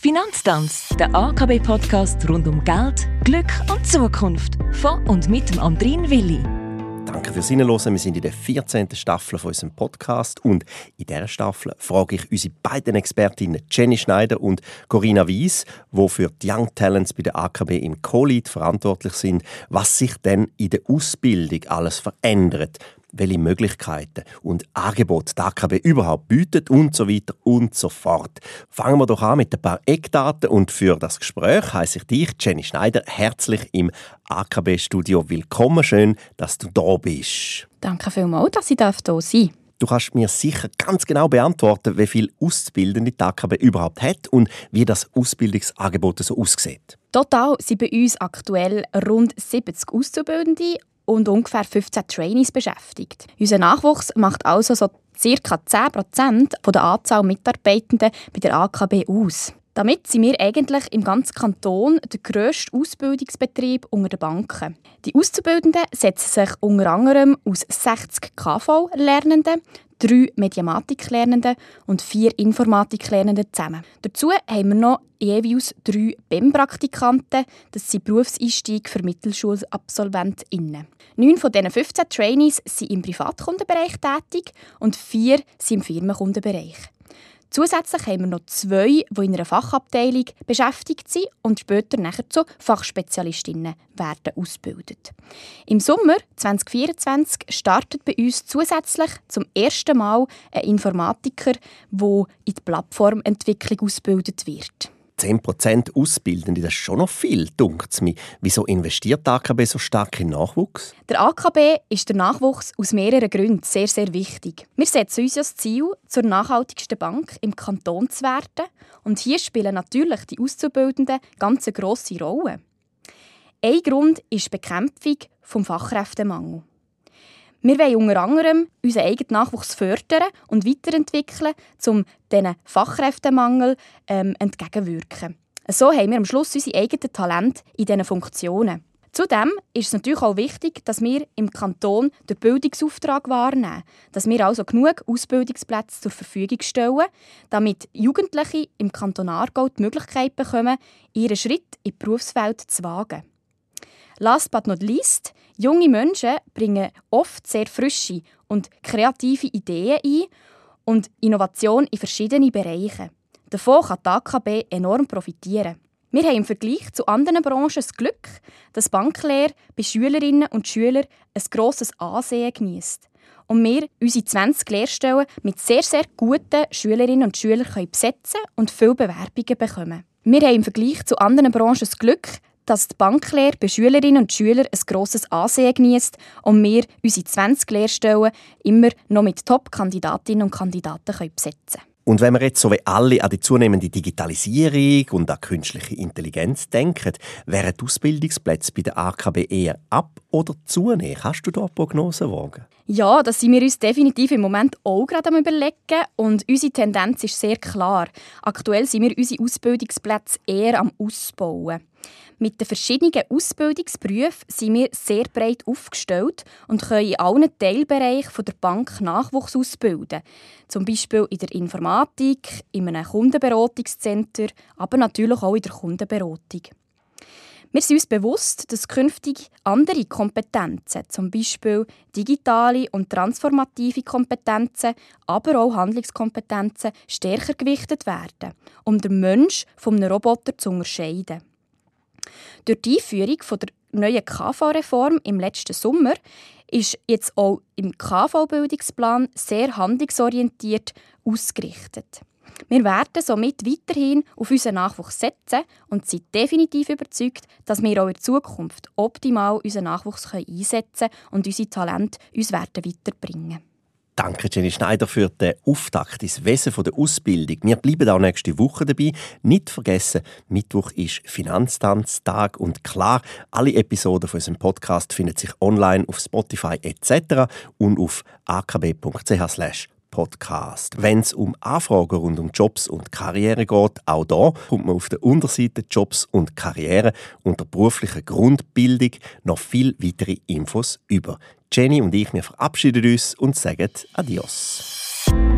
Finanztanz, der AKB-Podcast rund um Geld, Glück und Zukunft. Von und mit dem Andrin Willi. Danke fürs Hinhören. Wir sind in der 14. Staffel von unserem Podcast. Und in dieser Staffel frage ich unsere beiden Expertinnen Jenny Schneider und Corinna Weiss, die für die Young Talents bei der AKB im Co-Lead verantwortlich sind, was sich denn in der Ausbildung alles verändert, welche Möglichkeiten und Angebote die AKB überhaupt bietet und so weiter und so fort. Fangen wir doch an mit ein paar Eckdaten und für das Gespräch heisse ich dich, Jenny Schneider, herzlich im AKB-Studio willkommen. Schön, dass du da bist. Danke vielmals, dass ich hier sein darf. Du kannst mir sicher ganz genau beantworten, wie viele Auszubildende die AKB überhaupt hat und wie das Ausbildungsangebot so aussieht. Total sind bei uns aktuell rund 70 Auszubildende und ungefähr 15 Trainees beschäftigt. Unser Nachwuchs macht also so ca. 10% von der Anzahl Mitarbeitenden bei der AKB aus. Damit sind wir eigentlich im ganzen Kanton der grösste Ausbildungsbetrieb unter den Banken. Die Auszubildenden setzen sich unter anderem aus 60 KV-Lernenden, 3 Mediamatik-Lernenden und 4 Informatik-Lernenden zusammen. Dazu haben wir noch jeweils 3 BEM-Praktikanten, das sind Berufseinstieg für Mittelschulabsolventinnen. 9 von diesen 15 Trainees sind im Privatkundenbereich tätig und 4 sind im Firmenkundenbereich. Zusätzlich haben wir noch 2, die in einer Fachabteilung beschäftigt sind und später nachher zu Fachspezialistinnen werden ausgebildet. Im Sommer 2024 startet bei uns zusätzlich zum ersten Mal ein Informatiker, der in die Plattformentwicklung ausgebildet wird. 10% Ausbildende, das ist schon noch viel, dunkt es mir. Wieso investiert die AKB so stark in Nachwuchs? Der AKB ist der Nachwuchs aus mehreren Gründen sehr, sehr wichtig. Wir setzen uns das Ziel, zur nachhaltigsten Bank im Kanton zu werden. Und hier spielen natürlich die Auszubildenden ganz eine grosse Rolle. Ein Grund ist die Bekämpfung des Fachkräftemangels. Wir wollen unter anderem unseren eigenen Nachwuchs fördern und weiterentwickeln, um diesen Fachkräftemangel entgegenzuwirken. So haben wir am Schluss unsere eigenen Talente in diesen Funktionen. Zudem ist es natürlich auch wichtig, dass wir im Kanton den Bildungsauftrag wahrnehmen, dass wir also genug Ausbildungsplätze zur Verfügung stellen, damit Jugendliche im Kanton Aargau die Möglichkeit bekommen, ihren Schritt in die Berufswelt zu wagen. Last but not least, junge Menschen bringen oft sehr frische und kreative Ideen ein und Innovation in verschiedene Bereiche. Davon kann die AKB enorm profitieren. Wir haben im Vergleich zu anderen Branchen das Glück, dass Banklehre bei Schülerinnen und Schülern ein grosses Ansehen genießt. Und wir unsere 20 Lehrstellen mit sehr, sehr guten Schülerinnen und Schülern besetzen und viele Bewerbungen bekommen. Wir haben im Vergleich zu anderen Branchen das Glück, dass die Banklehre bei Schülerinnen und Schülern ein grosses Ansehen genießt und wir unsere 20 Lehrstellen immer noch mit Top-Kandidatinnen und Kandidaten besetzen können. Und wenn wir jetzt so wie alle an die zunehmende Digitalisierung und an künstliche Intelligenz denken, wären die Ausbildungsplätze bei der AKB eher ab- oder zunehmen? Kannst du da Prognosen wagen? Ja, das sind wir uns definitiv im Moment auch gerade am Überlegen und unsere Tendenz ist sehr klar. Aktuell sind wir unsere Ausbildungsplätze eher am Ausbauen. Mit den verschiedenen Ausbildungsberufen sind wir sehr breit aufgestellt und können in allen Teilbereichen der Bank Nachwuchs ausbilden. Zum Beispiel in der Informatik, in einem Kundenberatungscenter, aber natürlich auch in der Kundenberatung. Wir sind uns bewusst, dass künftig andere Kompetenzen, zum Beispiel digitale und transformative Kompetenzen, aber auch Handlungskompetenzen, stärker gewichtet werden, um den Menschen von einem Roboter zu unterscheiden. Durch die Einführung der neuen KV-Reform im letzten Sommer ist jetzt auch im KV-Bildungsplan sehr handlungsorientiert ausgerichtet. Wir werden somit weiterhin auf unseren Nachwuchs setzen und sind definitiv überzeugt, dass wir auch in Zukunft optimal unseren Nachwuchs einsetzen können und unsere Talente uns weiterbringen werden. Danke, Jenny Schneider, für den Auftakt ins Wesen der Ausbildung. Wir bleiben auch nächste Woche dabei. Nicht vergessen, Mittwoch ist Finanztanztag und klar, alle Episoden von unserem Podcast finden sich online auf Spotify etc. und auf akb.ch/podcast. Wenn es um Anfragen rund um Jobs und Karriere geht, auch da kommt man auf der Unterseite Jobs und Karriere unter beruflicher Grundbildung noch viel weitere Infos über. Jenny und ich, wir verabschieden uns und sagen Adios.